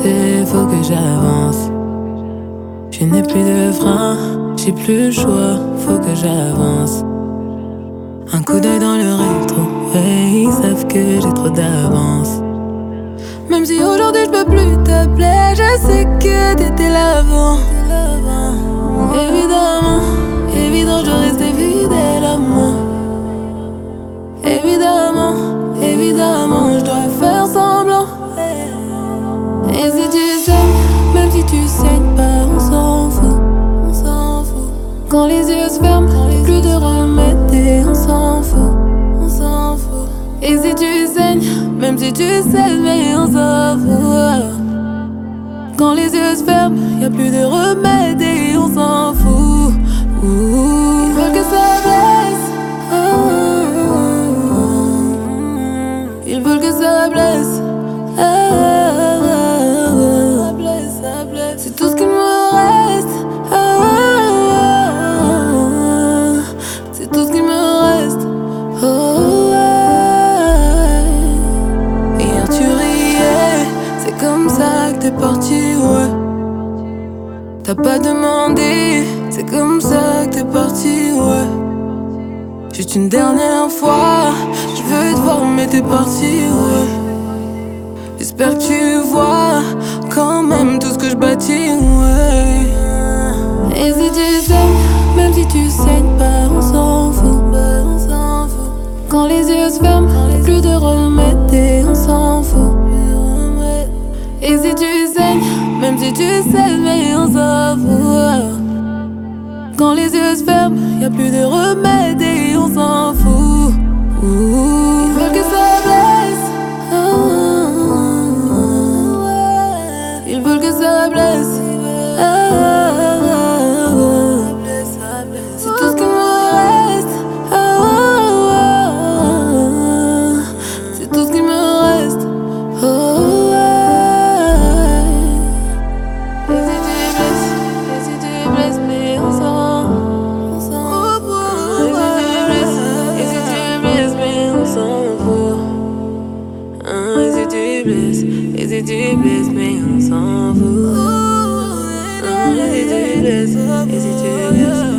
c'est faut que j'avance. Je n'ai plus de frein, j'ai plus le choix, faut que j'avance. Un coup d'œil dans le rétro, ouais, ils savent que j'ai trop d'avance. Même si aujourd'hui je peux plus t'appeler, je sais que t'étais là avant. Évidemment, évident, je restais fidèle à moi. Évidemment, évidemment, je dois faire semblant. Et si tu saignes, même si tu saignes pas, on s'en fout, on s'en fout. Quand les yeux se ferment, plus de remède et on s'en fout, on s'en fout. Et si tu saignes, même si tu saignes, mais on s'en fout. Quand les yeux se ferment, y'a plus de remède et on s'en fout. Ils veulent que ça blesse. Ils veulent que ça blesse. C'est tout ce qu'il me reste. C'est tout ce qu'il me reste. Hier tu riais, c'est comme ça que t'es parti, ouais. T'as pas demandé, c'est comme ça que t'es parti, ouais. Juste une dernière fois, je veux te voir mais t'es parti, ouais. J'espère que tu vois quand même tout ce que je bâtis, ouais. Et si tu saignes, même si tu saignes pas, on s'en fout, on s'en fout. Quand les yeux se ferment, plus de remède et on s'en fout. Et si tu saignes, même si tu saignes, mais on s'en fout. Quand les yeux se ferment, y'a plus de remède et on s'en fout. Ils veulent que ça blesse. Ils veulent que ça blesse. C'est tout ce qui me reste. C'est tout ce qui me reste. Et si tu blesses, mais on s'en fout. Et si tu blesses, mais on s'en fout. Et si tu blesses, mais on s'en fout. Et si tu blesses, et si tu blesses.